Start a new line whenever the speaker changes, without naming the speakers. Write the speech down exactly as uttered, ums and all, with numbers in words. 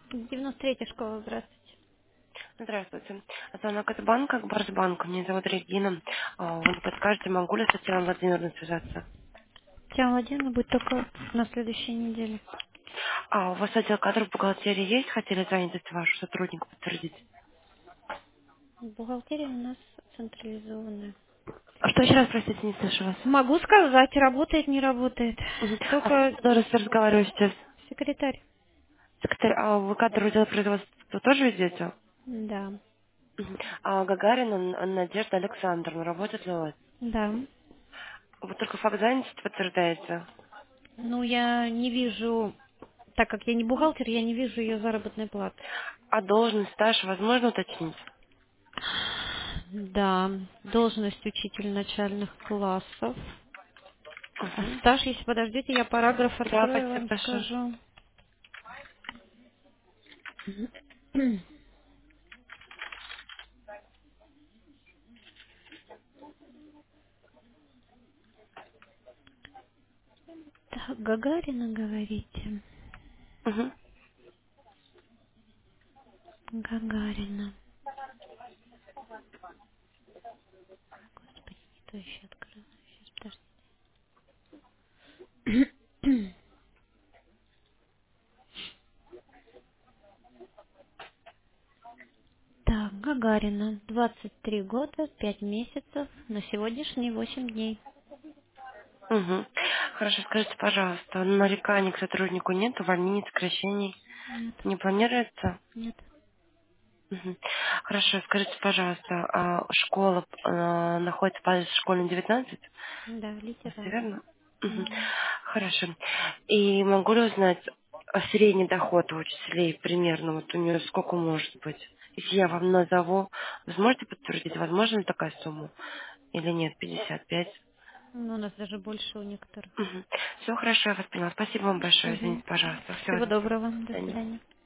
девяносто третья школа, здравствуйте.
Здравствуйте. Звонок от банка, Барсбанк. Меня зовут Регина. А, Вы не подскажете, могу ли с Татьяной Владимировной связаться?
Тема Владимировна будет только на следующей неделе.
А у вас отдел кадров бухгалтерии есть? Хотели занятость вашу сотруднику подтвердить?
Бухгалтерия у нас централизованная.
А что еще раз, простите, не слышу вас?
Могу сказать, работает, не работает.
Мгм. А с кем
Только
я должен разговариваю сейчас?
секретарь.
Секретарь, а вы кадровый отдел производства тоже ведете?
Да.
Мгм. А Гагарина Н- Надежда Александровна работает ли у вас?
Да.
Вы только факт занятости подтверждаете?
Ну, я не вижу, так как я не бухгалтер, я не вижу ее заработной платы.
А должность, стаж возможно уточнить?
Да, должность учитель начальных классов. А
Мгм.
стаж, если подождите, я параграф
Да,
открою,
спасибо
вам
большое.
скажу. Так, Гагарина, говорите?
Мгм.
Гагарина. Господи, не то еще открыла. Сейчас, подожди. Так, Гагарина. двадцать три года, пять месяцев, на сегодняшний восемь дней.
Угу. Хорошо, скажите, пожалуйста, нареканий к сотруднику нет, увольнений, сокращений
Нет,
не планируется?
нет.
Мгм. Хорошо, скажите, пожалуйста, а школа э, находится по адресу школьной девятнадцать?
Да,
Все
литерал.
верно? Мгм.
Мгм.
Хорошо. И могу ли узнать а, средний доход у учителей примерно, вот у нее сколько может быть? Если я вам назову, вы сможете подтвердить, возможно ли такая сумма? Или нет, пятьдесят пять?
Ну, у нас даже больше у некоторых.
Все хорошо, я вас поняла. Спасибо вам большое.
Мгм.
Извините, пожалуйста. Всего
Всего
доброго.
доброго.
До
До
свидания.
свидания.